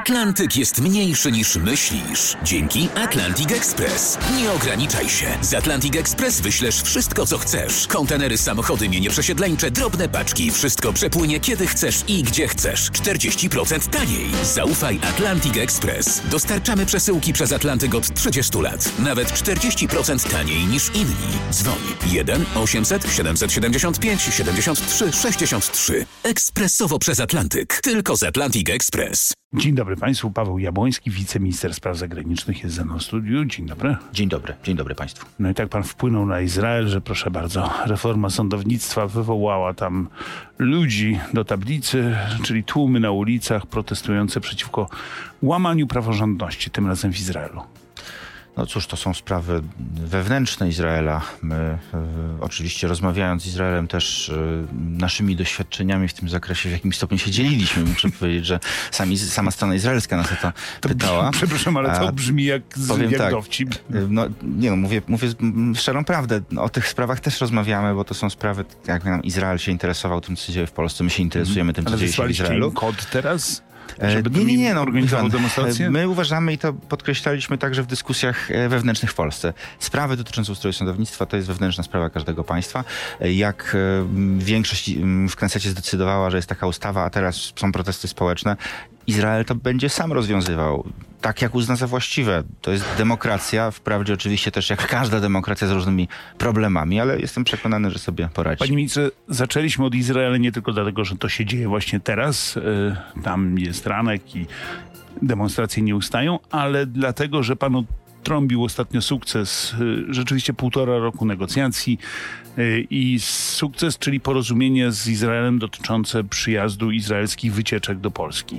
Atlantyk jest mniejszy niż myślisz. Dzięki Atlantic Express. Nie ograniczaj się. Z Atlantic Express wyślesz wszystko, co chcesz. Kontenery, samochody, mienie przesiedleńcze, drobne paczki. Wszystko przepłynie kiedy chcesz i gdzie chcesz. 40% taniej. Zaufaj Atlantic Express. Dostarczamy przesyłki przez Atlantyk od 30 lat. Nawet 40% taniej niż inni. Dzwoń 1-800-775-73-63. Ekspresowo przez Atlantyk. Tylko z Atlantic Express. Dzień dobry Państwu. Paweł Jabłoński, wiceminister spraw zagranicznych, jest ze mną w studiu. Dzień dobry. Dzień dobry Państwu. No i tak pan wpłynął na Izrael, że proszę bardzo, reforma sądownictwa wywołała tam ludzi do tablicy, czyli tłumy na ulicach protestujące przeciwko łamaniu praworządności, tym razem w Izraelu. No cóż, to są sprawy wewnętrzne Izraela. My oczywiście rozmawiając z Izraelem też naszymi doświadczeniami w tym zakresie w jakimś stopniu się dzieliliśmy. Muszę powiedzieć, że sama strona izraelska nas o to pytała. Przepraszam, ale to brzmi jak tak, dowcip. Mówię szczerą prawdę. O tych sprawach też rozmawiamy, bo to są sprawy, jak Izrael się interesował tym, co się dzieje w Polsce. My się interesujemy tym, co dzieje się w Izraelu. Ale kod teraz? Nie, organizował demonstrację? My uważamy i to podkreślaliśmy także w dyskusjach wewnętrznych w Polsce. Sprawy dotyczące ustroju sądownictwa to jest wewnętrzna sprawa każdego państwa. Jak większość w Knesecie zdecydowała, że jest taka ustawa, a teraz są protesty społeczne, Izrael to będzie sam rozwiązywał. Tak jak uzna za właściwe. To jest demokracja, wprawdzie oczywiście też jak każda demokracja z różnymi problemami, ale jestem przekonany, że sobie poradzi. Panie ministrze, zaczęliśmy od Izraela nie tylko dlatego, że to się dzieje właśnie teraz. Tam jest ranek i demonstracje nie ustają, ale dlatego, że pan trąbił ostatnio sukces, rzeczywiście 1,5 roku negocjacji i sukces, czyli porozumienie z Izraelem dotyczące przyjazdu izraelskich wycieczek do Polski.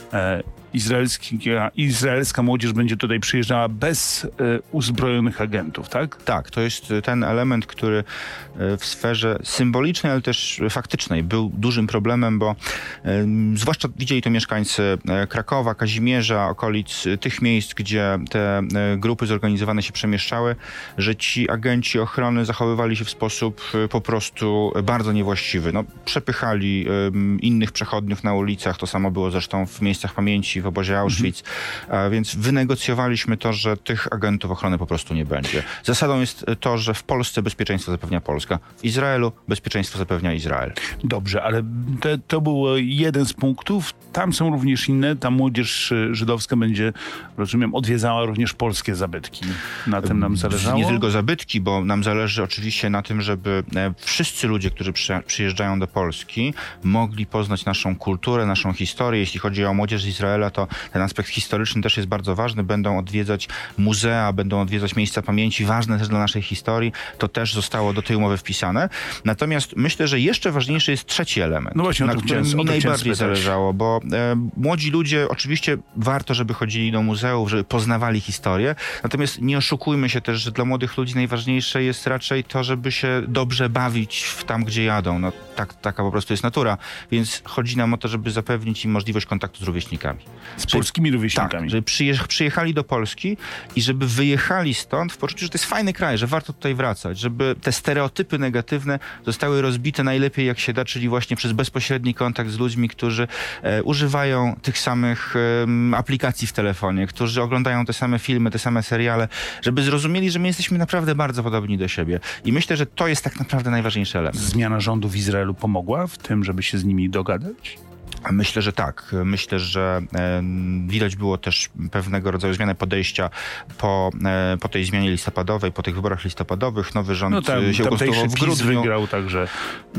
Izraelska młodzież będzie tutaj przyjeżdżała bez uzbrojonych agentów, tak? Tak, to jest ten element, który w sferze symbolicznej, ale też faktycznej był dużym problemem, bo zwłaszcza widzieli to mieszkańcy Krakowa, Kazimierza, okolic tych miejsc, gdzie te grupy zorganizowane się przemieszczały, że ci agenci ochrony zachowywali się w sposób po prostu bardzo niewłaściwy. Przepychali innych przechodniów na ulicach, to samo było zresztą w miejscach pamięci, w obozie Auschwitz, więc wynegocjowaliśmy to, że tych agentów ochrony po prostu nie będzie. Zasadą jest to, że w Polsce bezpieczeństwo zapewnia Polska, w Izraelu bezpieczeństwo zapewnia Izrael. Dobrze, ale to był jeden z punktów. Tam są również inne. Ta młodzież żydowska będzie, rozumiem, odwiedzała również polskie zabytki. Na tym nam zależało? Nie tylko zabytki, bo nam zależy oczywiście na tym, żeby wszyscy ludzie, którzy przyjeżdżają do Polski, mogli poznać naszą kulturę, naszą historię. Jeśli chodzi o młodzież z Izraela, to ten aspekt historyczny też jest bardzo ważny. Będą odwiedzać muzea, będą odwiedzać miejsca pamięci, ważne też dla naszej historii. To też zostało do tej umowy wpisane. Natomiast myślę, że jeszcze ważniejszy jest trzeci element, no właśnie, na którym mi najbardziej zależało, bo młodzi ludzie, oczywiście warto, żeby chodzili do muzeów, żeby poznawali historię, natomiast nie oszukujmy się też, że dla młodych ludzi najważniejsze jest raczej to, żeby się dobrze bawić tam, gdzie jadą. Taka po prostu jest natura, więc chodzi nam o to, żeby zapewnić im możliwość kontaktu z rówieśnikami. Z polskimi rówieśnikami. Tak, żeby przyjechali do Polski i żeby wyjechali stąd w poczuciu, że to jest fajny kraj, że warto tutaj wracać, żeby te stereotypy negatywne zostały rozbite najlepiej jak się da, czyli właśnie przez bezpośredni kontakt z ludźmi, którzy używają tych samych aplikacji w telefonie, którzy oglądają te same filmy, te same seriale, żeby zrozumieli, że my jesteśmy naprawdę bardzo podobni do siebie. I myślę, że to jest tak naprawdę najważniejszy element. Zmiana rządu w Izraelu pomogła w tym, żeby się z nimi dogadać? Myślę, że tak. Myślę, że widać było też pewnego rodzaju zmianę podejścia po tej zmianie listopadowej, po tych wyborach listopadowych. Nowy rząd się ukonstytuował w grudniu. Wygrał, także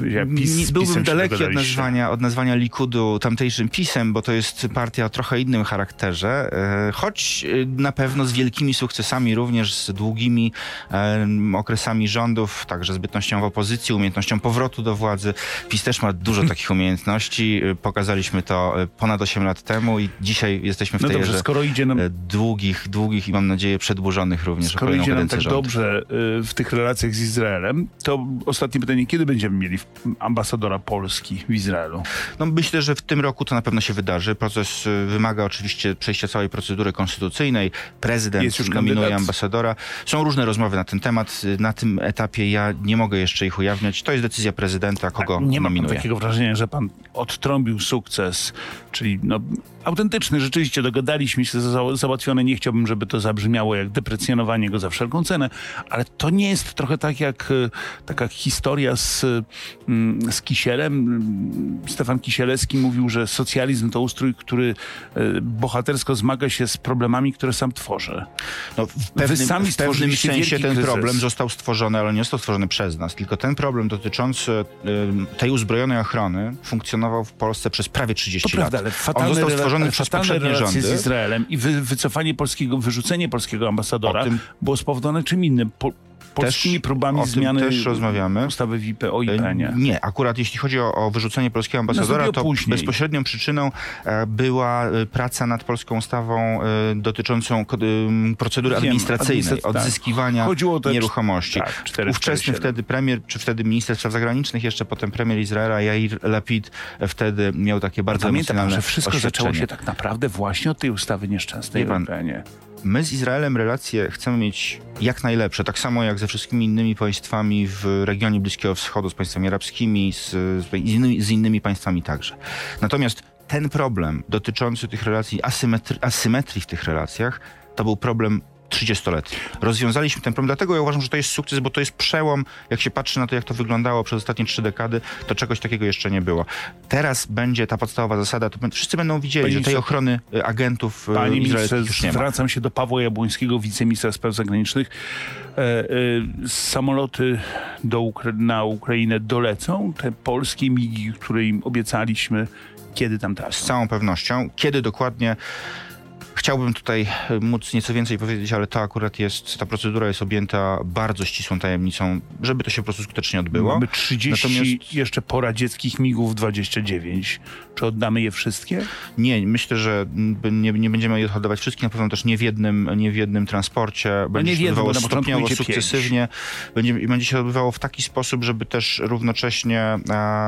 byłbym daleki od nazwania Likudu tamtejszym PiS-em, bo to jest partia o trochę innym charakterze, choć na pewno z wielkimi sukcesami, również z długimi okresami rządów, także z bytnością w opozycji, umiejętnością powrotu do władzy. PiS też ma dużo takich umiejętności. Pokazaliśmy to ponad 8 lat temu i dzisiaj jesteśmy w tej erze długich i mam nadzieję przedłużonych również. Skoro idzie nam tak dobrze w tych relacjach z Izraelem, to ostatnie pytanie, kiedy będziemy mieli ambasadora Polski w Izraelu? Myślę, że w tym roku to na pewno się wydarzy. Proces wymaga oczywiście przejścia całej procedury konstytucyjnej. Prezydent nominuje ambasadora. Są różne rozmowy na ten temat. Na tym etapie ja nie mogę jeszcze ich ujawniać. To jest decyzja prezydenta, kogo nominuje. Nie mam takiego wrażenia, że pan odtrąbił sukces, czyli autentyczny. Rzeczywiście dogadaliśmy się, załatwione. Nie chciałbym, żeby to zabrzmiało jak deprecjonowanie go za wszelką cenę, ale to nie jest trochę tak jak taka historia z Kisielem. Stefan Kisielewski mówił, że socjalizm to ustrój, który bohatersko zmaga się z problemami, które sam tworzy. No, w pewnym sensie ten problem został stworzony, ale nie został stworzony przez nas, tylko ten problem dotyczący tej uzbrojonej ochrony funkcjonował w Polsce przez prawie 30 lat. Prawda, ale on został stworzony przez poprzednie rządy. z Izraelem i wyrzucenie polskiego ambasadora było spowodowane czym innym? Polskimi próbami zmiany też rozmawiamy. ustawy o IPN-ie. Nie, akurat jeśli chodzi o wyrzucenie polskiego ambasadora, to bezpośrednią przyczyną była praca nad polską ustawą dotyczącą procedury administracyjnej, odzyskiwania nieruchomości. Ówczesny wtedy premier, czy wtedy minister spraw zagranicznych, jeszcze potem premier Izraela Jair Lapid wtedy miał takie bardzo emocjonalne że wszystko zaczęło się tak naprawdę właśnie od tej ustawy nieszczęsnej o IPN-ie. My z Izraelem relacje chcemy mieć jak najlepsze, tak samo jak ze wszystkimi innymi państwami w regionie Bliskiego Wschodu, z państwami arabskimi, z innymi państwami także. Natomiast ten problem dotyczący tych relacji, asymetrii w tych relacjach, to był problem 30-letni. Rozwiązaliśmy ten problem, dlatego ja uważam, że to jest sukces, bo to jest przełom, jak się patrzy na to, jak to wyglądało przez ostatnie 3 dekady, to czegoś takiego jeszcze nie było. Teraz będzie ta podstawowa zasada, to wszyscy będą widzieli, że tej ochrony agentów izraelskich już nie ma. Zwracam się do Pawła Jabłońskiego, wiceministra spraw zagranicznych. Samoloty na Ukrainę dolecą, te polskie migi, które im obiecaliśmy, kiedy tam tracą? Z całą pewnością. Kiedy dokładnie? Chciałbym tutaj móc nieco więcej powiedzieć, ale to akurat ta procedura jest objęta bardzo ścisłą tajemnicą, żeby to się po prostu skutecznie odbyło. Mamy 30 jeszcze poradzieckich MiG-ów 29. Czy oddamy je wszystkie? Nie, myślę, że nie będziemy je oddawać wszystkie, na pewno też nie w jednym transporcie. Będzie się odbywało stopniowo, sukcesywnie. Będzie się odbywało w taki sposób, żeby też równocześnie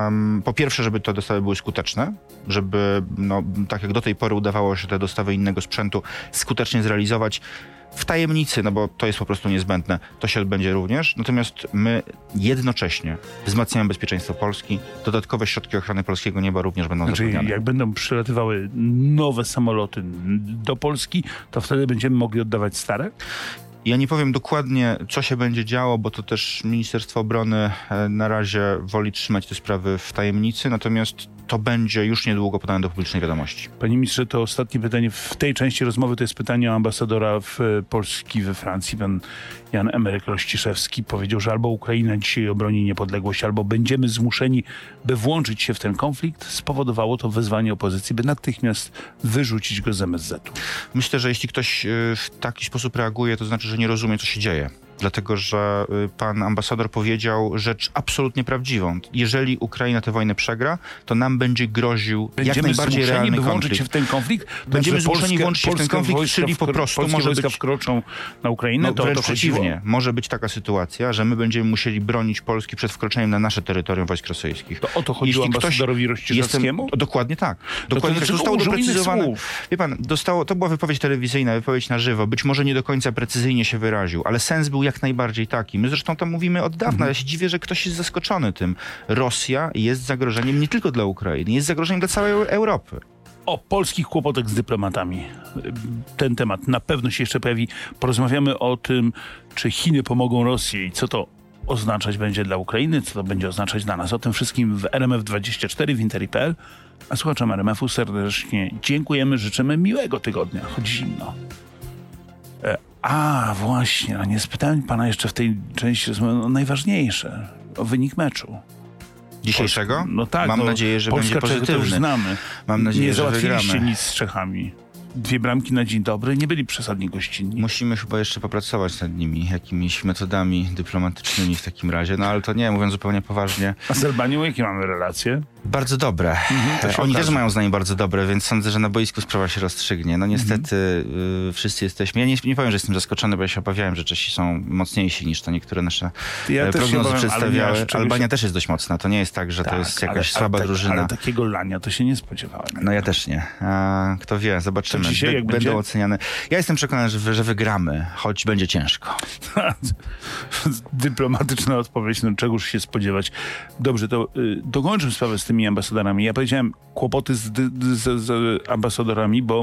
po pierwsze, żeby te dostawy były skuteczne, żeby tak jak do tej pory udawało się te dostawy innego sprzętu skutecznie zrealizować w tajemnicy, bo to jest po prostu niezbędne. To się odbędzie również. Natomiast my jednocześnie wzmacniamy bezpieczeństwo Polski. Dodatkowe środki ochrony polskiego nieba również będą zapewniane. Jak będą przylatywały nowe samoloty do Polski, to wtedy będziemy mogli oddawać stare? Ja nie powiem dokładnie, co się będzie działo, bo to też Ministerstwo Obrony na razie woli trzymać te sprawy w tajemnicy, natomiast to będzie już niedługo podane do publicznej wiadomości. Panie ministrze, to ostatnie pytanie w tej części rozmowy to jest pytanie o ambasadora Polski we Francji. Pan Jan Emeryk Rościszewski powiedział, że albo Ukraina dzisiaj obroni niepodległość, albo będziemy zmuszeni, by włączyć się w ten konflikt. Spowodowało to wezwanie opozycji, by natychmiast wyrzucić go z MSZ-u. Myślę, że jeśli ktoś w taki sposób reaguje, to znaczy, że nie rozumie, co się dzieje. Dlatego, że pan ambasador powiedział rzecz absolutnie prawdziwą. Jeżeli Ukraina tę wojnę przegra, to nam będzie groził jak najbardziej realny konflikt. Włączyć się w ten konflikt? Będziemy zmuszeni włączyć się w ten konflikt, czyli po prostu może wojska wkroczą na Ukrainę? To wręcz przeciwnie. Może być taka sytuacja, że my będziemy musieli bronić Polski przed wkroczeniem na nasze terytorium wojsk rosyjskich. To o to chodziło ambasadorowi Rościszewskiemu? Dokładnie tak. Dokładnie tak. Zostało doprecyzowane. Wie pan, to była wypowiedź telewizyjna, wypowiedź na żywo. Być może nie do końca precyzyjnie się wyraził, ale sens był jak najbardziej taki. My zresztą tam mówimy od dawna. Ja się dziwię, że ktoś jest zaskoczony tym. Rosja jest zagrożeniem nie tylko dla Ukrainy, jest zagrożeniem dla całej Europy. O polskich kłopotach z dyplomatami. Ten temat na pewno się jeszcze pojawi. Porozmawiamy o tym, czy Chiny pomogą Rosji i co to oznaczać będzie dla Ukrainy, co to będzie oznaczać dla nas. O tym wszystkim w RMF24 w Interi.pl. A słuchaczom RMF-u serdecznie dziękujemy, życzymy miłego tygodnia, choć zimno. Właśnie, a nie spytałem pana jeszcze w tej części o najważniejsze, o wynik meczu. Dzisiejszego? No tak. Mam nadzieję, że będzie pozytywny. To już znamy. Mam nadzieję, że wygramy. Nie załatwiliście nic z Czechami. 2 bramki na dzień dobry, nie byli przesadnie gościnni. Musimy chyba jeszcze popracować nad nimi, jakimiś metodami dyplomatycznymi w takim razie, ale to nie, mówiąc zupełnie poważnie. A z Albanią jakie mamy relacje? Bardzo dobre. Oni też mają z nami bardzo dobre, więc sądzę, że na boisku sprawa się rozstrzygnie. No niestety wszyscy jesteśmy... Ja nie powiem, że jestem zaskoczony, bo ja się obawiałem, że Czesi są mocniejsi niż to niektóre nasze prognozy przedstawiały. Albania też jest dość mocna. To nie jest tak, że to jest jakaś słaba drużyna. Ale takiego lania to się nie spodziewałem. No ja też nie. Kto wie, zobaczymy. Dzisiaj, będą oceniane. Ja jestem przekonany, że wygramy, choć będzie ciężko. Dyplomatyczna odpowiedź, czegoż się spodziewać. Dobrze, to dokończę sprawę z tymi ambasadorami. Ja powiedziałem kłopoty z ambasadorami, bo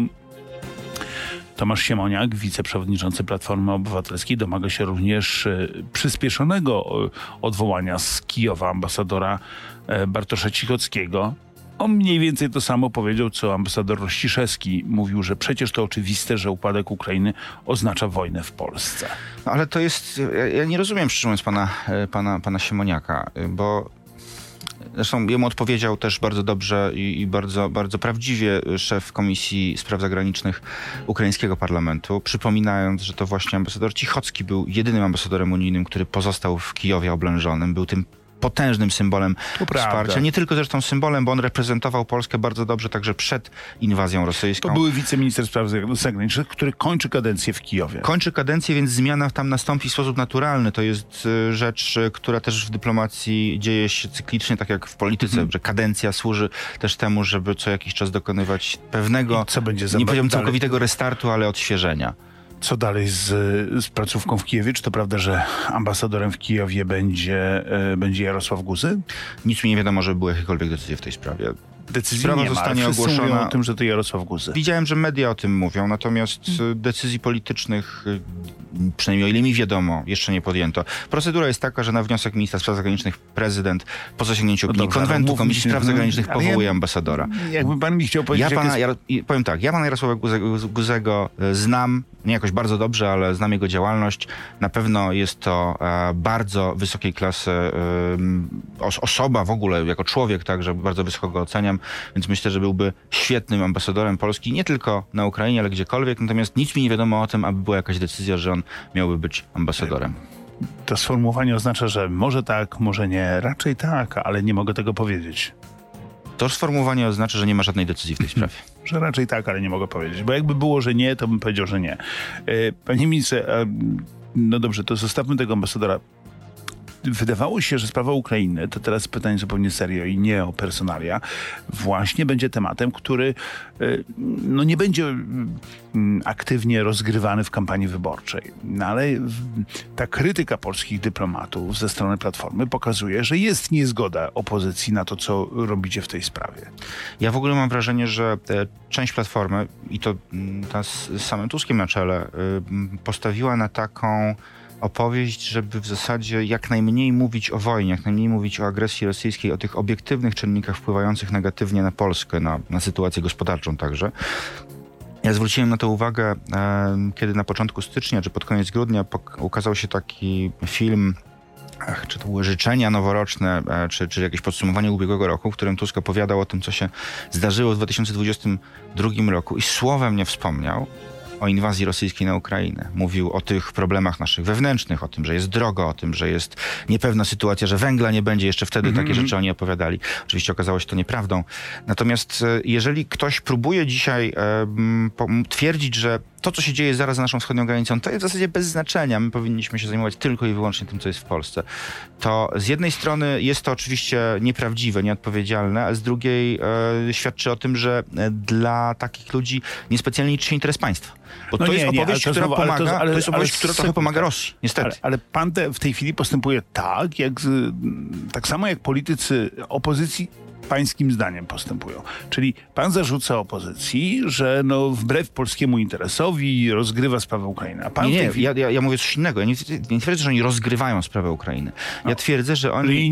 Tomasz Siemoniak, wiceprzewodniczący Platformy Obywatelskiej, domaga się również przyspieszonego odwołania z Kijowa ambasadora Bartosza Cichockiego. On mniej więcej to samo powiedział, co ambasador Rościszewski. Mówił, że przecież to oczywiste, że upadek Ukrainy oznacza wojnę w Polsce. No, ale to jest... Ja nie rozumiem, szczerze mówiąc, pana Siemoniaka, bo zresztą jemu odpowiedział też bardzo dobrze i bardzo, bardzo prawdziwie szef Komisji Spraw Zagranicznych ukraińskiego parlamentu, przypominając, że to właśnie ambasador Cichocki był jedynym ambasadorem unijnym, który pozostał w Kijowie oblężonym. Był tym potężnym symbolem wsparcia. Nie tylko zresztą symbolem, bo on reprezentował Polskę bardzo dobrze także przed inwazją rosyjską. To były wiceminister spraw zagranicznych, który kończy kadencję w Kijowie. Kończy kadencję, więc zmiana tam nastąpi w sposób naturalny. To jest rzecz, która też w dyplomacji dzieje się cyklicznie, tak jak w polityce, że kadencja służy też temu, żeby co jakiś czas dokonywać pewnego, nie powiedziałbym całkowitego restartu, ale odświeżenia. Co dalej z placówką w Kijowie? Czy to prawda, że ambasadorem w Kijowie będzie Jarosław Guzy? Nic mi nie wiadomo, żeby były jakiekolwiek decyzje w tej sprawie. Decyzji Sprawa nie ma, zostanie ale ogłoszona. mówią o tym, że to Jarosław Guzy. Widziałem, że media o tym mówią, natomiast decyzji politycznych, przynajmniej o ile mi wiadomo, jeszcze nie podjęto. Procedura jest taka, że na wniosek ministra spraw zagranicznych prezydent po zasięgnięciu opinii konwentu Komisji Spraw Zagranicznych powołuje ambasadora. Jakby pan mi chciał powiedzieć... Powiem tak, ja pana Jarosława Guzego znam, nie jakoś bardzo dobrze, ale znam jego działalność. Na pewno jest to bardzo wysokiej klasy osoba w ogóle, jako człowiek, także bardzo wysoko go oceniam, więc myślę, że byłby świetnym ambasadorem Polski, nie tylko na Ukrainie, ale gdziekolwiek. Natomiast nic mi nie wiadomo o tym, aby była jakaś decyzja, że on miałby być ambasadorem. To sformułowanie oznacza, że może tak, może nie. Raczej tak, ale nie mogę tego powiedzieć. To sformułowanie oznacza, że nie ma żadnej decyzji w tej sprawie. Że raczej tak, ale nie mogę powiedzieć. Bo jakby było, że nie, to bym powiedział, że nie. Panie ministrze, no dobrze, to zostawmy tego ambasadora. Wydawało się, że sprawa Ukrainy, to teraz pytanie zupełnie serio i nie o personalia, właśnie będzie tematem, który no nie będzie aktywnie rozgrywany w kampanii wyborczej. No ale ta krytyka polskich dyplomatów ze strony Platformy pokazuje, że jest niezgoda opozycji na to, co robicie w tej sprawie. Ja w ogóle mam wrażenie, że część Platformy, i to ta z samym Tuskiem na czele, postawiła na taką opowieść, żeby w zasadzie jak najmniej mówić o wojnie, jak najmniej mówić o agresji rosyjskiej, o tych obiektywnych czynnikach wpływających negatywnie na Polskę, na sytuację gospodarczą także. Ja zwróciłem na to uwagę, kiedy na początku stycznia, czy pod koniec grudnia ukazał się taki film, czy to były życzenia noworoczne, czy jakieś podsumowanie ubiegłego roku, w którym Tusk opowiadał o tym, co się zdarzyło w 2022 roku i słowem nie wspomniał o inwazji rosyjskiej na Ukrainę. Mówił o tych problemach naszych wewnętrznych, o tym, że jest drogo, o tym, że jest niepewna sytuacja, że węgla nie będzie. Jeszcze wtedy takie rzeczy oni opowiadali. Oczywiście okazało się to nieprawdą. Natomiast jeżeli ktoś próbuje dzisiaj twierdzić, że to, co się dzieje zaraz za naszą wschodnią granicą, to jest w zasadzie bez znaczenia. My powinniśmy się zajmować tylko i wyłącznie tym, co jest w Polsce. To z jednej strony jest to oczywiście nieprawdziwe, nieodpowiedzialne, a z drugiej świadczy o tym, że dla takich ludzi niespecjalnie liczy się interes państwa. Bo to jest opowieść, która pomaga, to jest opowieść, która trochę pomaga Rosji, niestety. Ale pan w tej chwili postępuje tak samo jak politycy opozycji pańskim zdaniem postępują. Czyli pan zarzuca opozycji, że no wbrew polskiemu interesowi rozgrywa sprawę Ukrainy. A pan ja mówię coś innego. Ja nie twierdzę, że oni rozgrywają sprawę Ukrainy. Ja twierdzę, że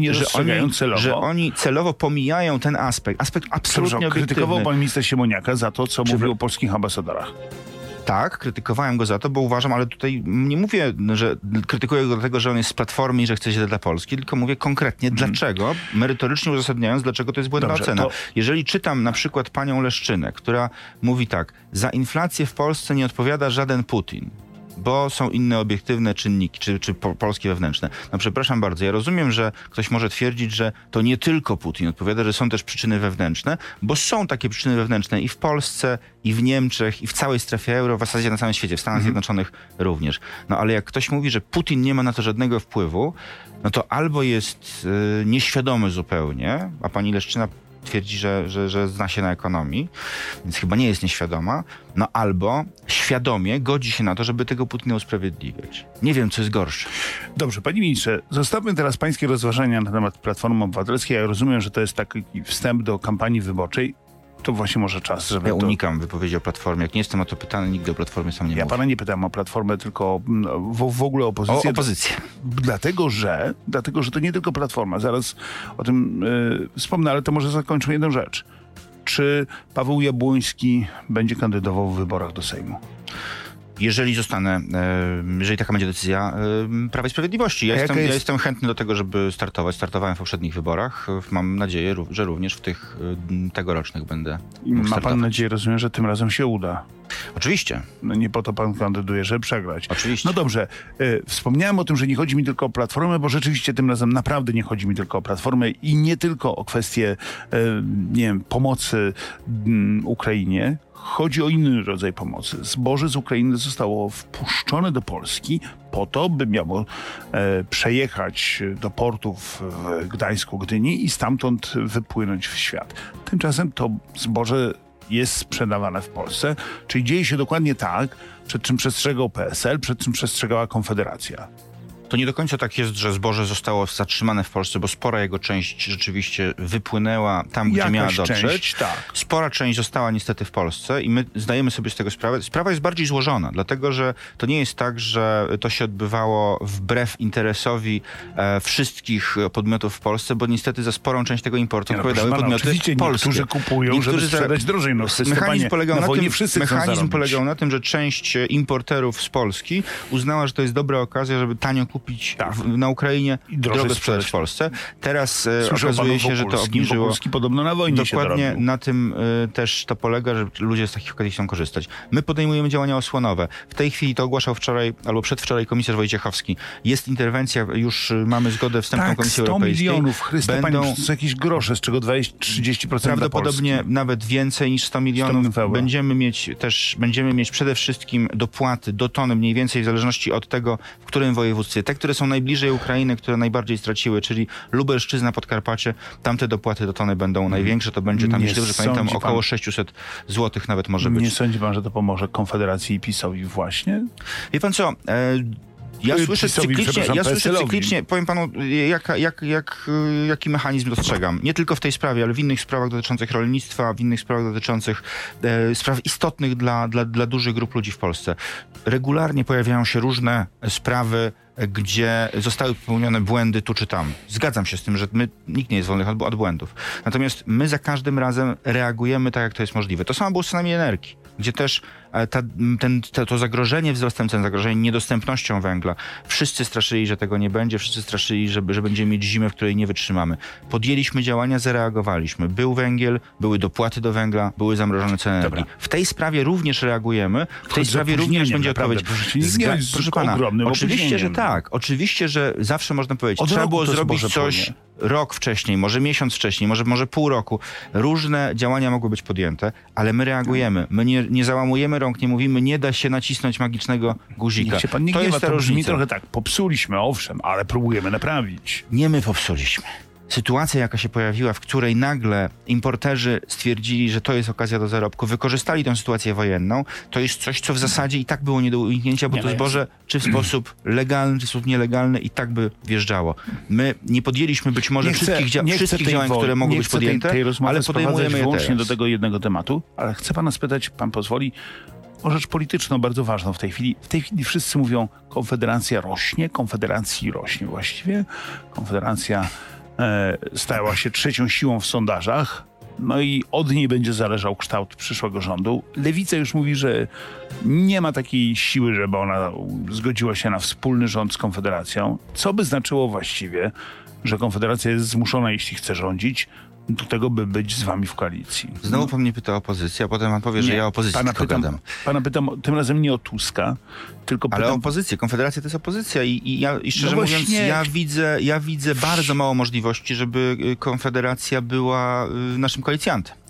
oni celowo pomijają ten aspekt absolutnie obiektywny. Krytykował pan minister Siemoniaka za to, co mówił o polskich ambasadorach. Tak, krytykowałem go za to, bo uważam, ale tutaj nie mówię, że krytykuję go dlatego, że on jest z Platformy i że chce źle dla Polski, tylko mówię konkretnie dlaczego, merytorycznie uzasadniając, dlaczego to jest błędna ocena. Jeżeli czytam na przykład panią Leszczynę, która mówi tak, za inflację w Polsce nie odpowiada żaden Putin, bo są inne obiektywne czynniki, czy polskie wewnętrzne. No przepraszam bardzo, ja rozumiem, że ktoś może twierdzić, że to nie tylko Putin odpowiada, że są też przyczyny wewnętrzne, bo są takie przyczyny wewnętrzne i w Polsce, i w Niemczech, i w całej strefie euro, w zasadzie na całym świecie, w Stanach Zjednoczonych również. No ale jak ktoś mówi, że Putin nie ma na to żadnego wpływu, no to albo jest nieświadomy zupełnie, a pani Leszczyna twierdzi, że zna się na ekonomii, więc chyba nie jest nieświadoma, no albo świadomie godzi się na to, żeby tego Putina usprawiedliwiać. Nie wiem, co jest gorsze. Dobrze, panie ministrze, zostawmy teraz pańskie rozważania na temat Platformy Obywatelskiej. Ja rozumiem, że to jest taki wstęp do kampanii wyborczej. To właśnie może czas, żeby Ja unikam wypowiedzi o Platformie. Jak nie jestem o to pytany, nigdy o Platformie sam nie mówię. Ja pana nie pytałem o Platformę, tylko w ogóle o opozycję. O opozycję. Dlatego, że to nie tylko Platforma. Zaraz o tym wspomnę, ale to może zakończmy jedną rzecz. Czy Paweł Jabłoński będzie kandydował w wyborach do Sejmu? Jeżeli taka będzie decyzja Prawa i Sprawiedliwości. Ja jestem chętny do tego, żeby startować. Startowałem w poprzednich wyborach. Mam nadzieję, że również w tych tegorocznych będę mógł Ma pan nadzieję, rozumiem, że tym razem się uda. Oczywiście. No nie po to pan kandyduje, żeby przegrać. Oczywiście. No dobrze. Wspomniałem o tym, że nie chodzi mi tylko o Platformę, bo rzeczywiście tym razem naprawdę nie chodzi mi tylko o Platformę i nie tylko o kwestię, nie wiem, pomocy Ukrainie. Chodzi o inny rodzaj pomocy. Zboże z Ukrainy zostało wpuszczone do Polski po to, by miało przejechać do portów w Gdańsku, Gdyni i stamtąd wypłynąć w świat. Tymczasem to zboże jest sprzedawane w Polsce, czyli dzieje się dokładnie tak, przed czym przestrzegał PSL, przed czym przestrzegała Konfederacja. To nie do końca tak jest, że zboże zostało zatrzymane w Polsce, bo spora jego część rzeczywiście wypłynęła tam, gdzie miała dotrzeć. Część, tak. Spora część została niestety w Polsce i my zdajemy sobie z tego sprawę. Sprawa jest bardziej złożona, dlatego że to nie jest tak, że to się odbywało wbrew interesowi wszystkich podmiotów w Polsce, bo niestety za sporą część tego importu odpowiadały podmioty polskie. Niektórzy kupują, żeby sprzedać drożej. No, mechanizm polegał na tym, że część importerów z Polski uznała, że to jest dobra okazja, żeby tanio kupić na Ukrainie i drogo sprzedać w Polsce. Teraz okazuje się, że to obniżyło. Polski podobno na wojnie dokładnie się na tym też to polega, że ludzie z takich okazji chcą korzystać. My podejmujemy działania osłonowe. W tej chwili to ogłaszał wczoraj albo przedwczoraj komisarz Wojciechowski. Jest interwencja, już mamy zgodę wstępną Komisji Europejskiej. 100 milionów, Chryste, Panie, to są jakieś grosze, z czego 20-30% prawdopodobnie nawet więcej niż 100 milionów. Będziemy mieć przede wszystkim dopłaty do tony, mniej więcej w zależności od tego, w którym województwie. Te, które są najbliżej Ukrainy, które najbardziej straciły, czyli Lubelszczyzna, Podkarpacie, tamte dopłaty do tony będą największe. To będzie tam, jeśli dobrze pamiętam, około 600 zł nawet może być. Nie sądzi pan, że to pomoże Konfederacji i PiS-owi właśnie? Wie pan co? Ja słyszę cyklicznie, powiem panu, jaki mechanizm dostrzegam. Nie tylko w tej sprawie, ale w innych sprawach dotyczących rolnictwa, w innych sprawach dotyczących spraw istotnych dla dużych grup ludzi w Polsce. Regularnie pojawiają się różne sprawy, gdzie zostały popełnione błędy tu czy tam. Zgadzam się z tym, że nikt nie jest wolny od błędów. Natomiast my za każdym razem reagujemy tak, jak to jest możliwe. To samo było z cenami energii, gdzie też to zagrożenie wzrostem cen, zagrożenie niedostępnością węgla. Wszyscy straszyli, że tego nie będzie, wszyscy straszyli, że będziemy mieć zimę, w której nie wytrzymamy. Podjęliśmy działania, zareagowaliśmy. Był węgiel, były dopłaty do węgla, były zamrożone ceny energii. W tej sprawie również reagujemy, w tej sprawie również będzie odpowiedź. Proszę pana, oczywiście, że tak. Oczywiście, że zawsze można powiedzieć, trzeba było zrobić coś rok wcześniej, może miesiąc wcześniej, może pół roku. Różne działania mogły być podjęte, ale my reagujemy. My nie załamujemy rąk, nie mówimy, nie da się nacisnąć magicznego guzika. Niech się pan nie gniewa, to brzmi trochę tak. Popsuliśmy, owszem, ale próbujemy naprawić. Nie my popsuliśmy. Sytuacja, jaka się pojawiła, w której nagle importerzy stwierdzili, że to jest okazja do zarobku, wykorzystali tę sytuację wojenną, to jest coś, co w zasadzie i tak było nie do uniknięcia, bo to zboże czy w sposób legalny, czy w sposób nielegalny i tak by wjeżdżało. My nie podjęliśmy być może wszystkich działań, które mogły być podjęte, ale podejmujemy je wyłącznie do tego jednego tematu, ale chcę pana spytać, pan pozwoli, o rzecz polityczną bardzo ważną w tej chwili. W tej chwili wszyscy mówią, Konfederacja rośnie, Konfederacji rośnie właściwie. Konfederacja stała się trzecią siłą w sondażach, no i od niej będzie zależał kształt przyszłego rządu. Lewica już mówi, że nie ma takiej siły, żeby ona zgodziła się na wspólny rząd z Konfederacją, co by znaczyło właściwie, że Konfederacja jest zmuszona, jeśli chce rządzić, do tego, by być z wami w koalicji. Znowu pan mnie pyta o opozycję, a potem pan powie, że ja o opozycji gadam. Pana pytam tym razem nie o Tuska, tylko pytam... Ale o opozycję. Konfederacja to jest opozycja i szczerze mówiąc, ja widzę bardzo mało możliwości, żeby Konfederacja była naszym koalicjantem.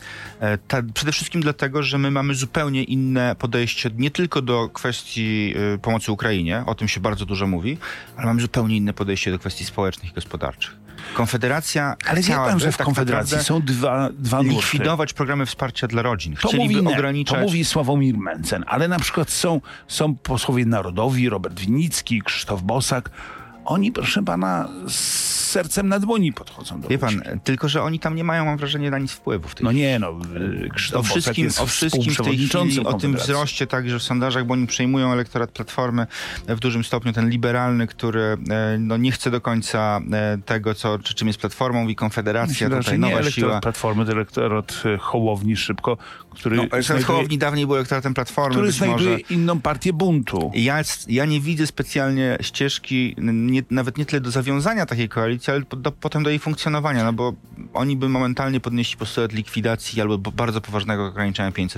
Przede wszystkim dlatego, że my mamy zupełnie inne podejście nie tylko do kwestii pomocy Ukrainie, o tym się bardzo dużo mówi, ale mamy zupełnie inne podejście do kwestii społecznych i gospodarczych. Konfederacja ale wie pan, że w tak Konfederacji są dwa nurty. Likwidować programy wsparcia dla rodzin. To mówi Sławomir Mencen, ale na przykład są posłowie narodowi, Robert Winnicki, Krzysztof Bosak. Oni, proszę pana, z sercem na dłoni podchodzą do Wie pan, tylko że oni tam nie mają, mam wrażenie, na nic wpływu w tej chwili. Krzysztof Bosak jest o wszystkim w tej chwili, o tym wzroście także w sondażach, bo oni przejmują elektorat Platformy w dużym stopniu, ten liberalny, który nie chce do końca tego, czym jest Platformą i Konfederacja, tutaj nowa siła. Platformy, to elektorat Hołowni szybko, który elektorat Hołowni dawniej był elektoratem Platformy. Który znajduje inną partię buntu. Ja nie widzę specjalnie ścieżki, nawet nie tyle do zawiązania takiej koalicji, ale potem do jej funkcjonowania, no bo oni by momentalnie podnieśli postulat likwidacji albo bardzo poważnego ograniczenia 500+.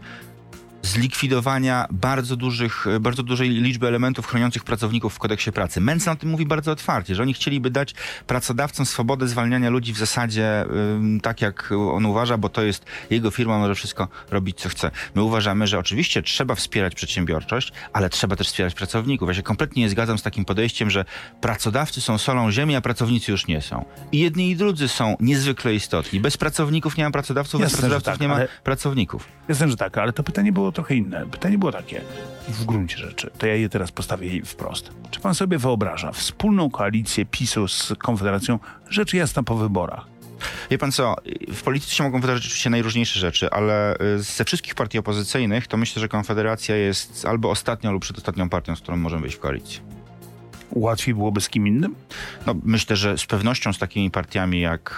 Zlikwidowania bardzo dużej liczby elementów chroniących pracowników w kodeksie pracy. Mencen o tym mówi bardzo otwarcie, że oni chcieliby dać pracodawcom swobodę zwalniania ludzi w zasadzie tak, jak on uważa, bo to jest jego firma, może wszystko robić, co chce. My uważamy, że oczywiście trzeba wspierać przedsiębiorczość, ale trzeba też wspierać pracowników. Ja się kompletnie nie zgadzam z takim podejściem, że pracodawcy są solą ziemi, a pracownicy już nie są. I jedni i drudzy są niezwykle istotni. Bez pracowników nie ma pracodawców, bez pracodawców nie ma pracowników. Jasne, że tak, ale to pytanie było trochę inne. Pytanie było takie, w gruncie rzeczy, to ja je teraz postawię wprost. Czy pan sobie wyobraża wspólną koalicję PiS-u z Konfederacją, rzecz jasna, po wyborach? Wie pan co, w polityce się mogą wydarzyć oczywiście najróżniejsze rzeczy, ale ze wszystkich partii opozycyjnych to myślę, że Konfederacja jest albo ostatnią lub przedostatnią partią, z którą możemy być w koalicji. Łatwiej byłoby z kim innym? Myślę, że z pewnością z takimi partiami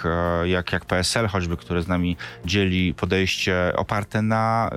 jak PSL choćby, które z nami dzieli podejście oparte na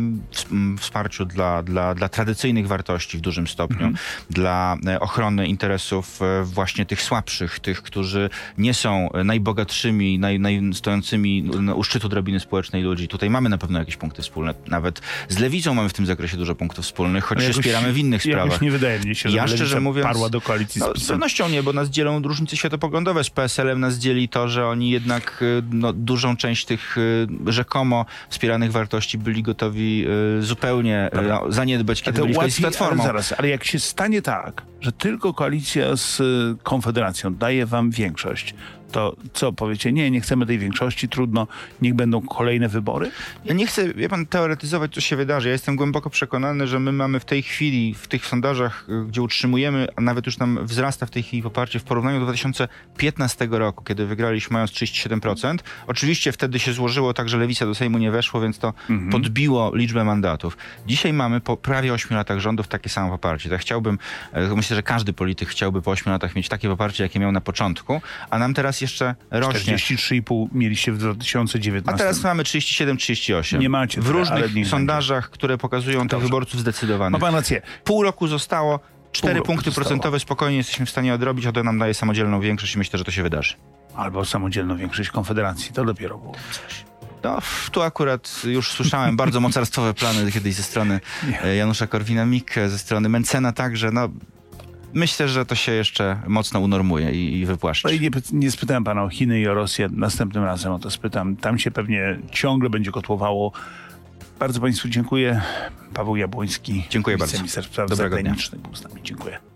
wsparciu dla tradycyjnych wartości w dużym stopniu, dla ochrony interesów właśnie tych słabszych, tych, którzy nie są najbogatszymi, stojącymi u szczytu drabiny społecznej ludzi. Tutaj mamy na pewno jakieś punkty wspólne. Nawet z Lewicą mamy w tym zakresie dużo punktów wspólnych, choć się wspieramy w innych sprawach. Nie wydaje mi się, że szczerze mówiąc, parła do koalicji z pewnością nie, bo nas dzielą różnice światopoglądowe. Z PSL-em nas dzieli to, że oni jednak dużą część tych rzekomo wspieranych wartości byli gotowi zupełnie zaniedbać, kiedy byli w koalicji z Platformą. Ale jak się stanie tak, że tylko koalicja z Konfederacją daje wam większość, to co, powiecie, nie chcemy tej większości, trudno, niech będą kolejne wybory? Ja nie chcę, wie pan, teoretyzować, co się wydarzy. Ja jestem głęboko przekonany, że my mamy w tej chwili, w tych sondażach, gdzie utrzymujemy, a nawet już nam wzrasta w tej chwili poparcie w porównaniu do 2015 roku, kiedy wygraliśmy mając 37%. Oczywiście wtedy się złożyło tak, że Lewica do Sejmu nie weszło, więc to podbiło liczbę mandatów. Dzisiaj mamy po prawie 8 latach rządów takie samo poparcie. Tak myślę, że każdy polityk chciałby po 8 latach mieć takie poparcie, jakie miał na początku, a nam teraz jeszcze rośnie. 43,5 mieliście w 2019. A teraz mamy 37-38. Nie macie. W różnych sondażach, które pokazują tych wyborców zdecydowanych. Ma pan rację. Pół roku zostało, 4 punkty procentowe spokojnie jesteśmy w stanie odrobić, a to nam daje samodzielną większość i myślę, że to się wydarzy. Albo samodzielną większość Konfederacji. To dopiero było coś. Tu akurat już słyszałem bardzo mocarstwowe plany kiedyś ze strony Janusza Korwina-Mikke, ze strony Mencena także. Myślę, że to się jeszcze mocno unormuje i wypłaszczy. Nie spytałem pana o Chiny i o Rosję. Następnym razem o to spytam. Tam się pewnie ciągle będzie kotłowało. Bardzo państwu dziękuję. Paweł Jabłoński. Dziękuję bardzo. Wiceminister spraw zagranicznych był z nami. Dziękuję.